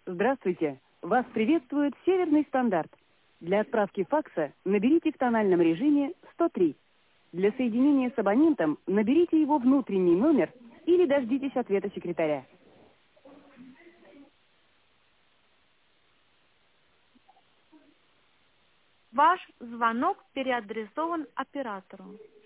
Здравствуйте. Вас приветствует Северный стандарт. Для отправки факса наберите в тональном режиме 103. Для соединения с абонентом наберите его внутренний номер или дождитесь ответа секретаря. Ваш звонок переадресован оператору.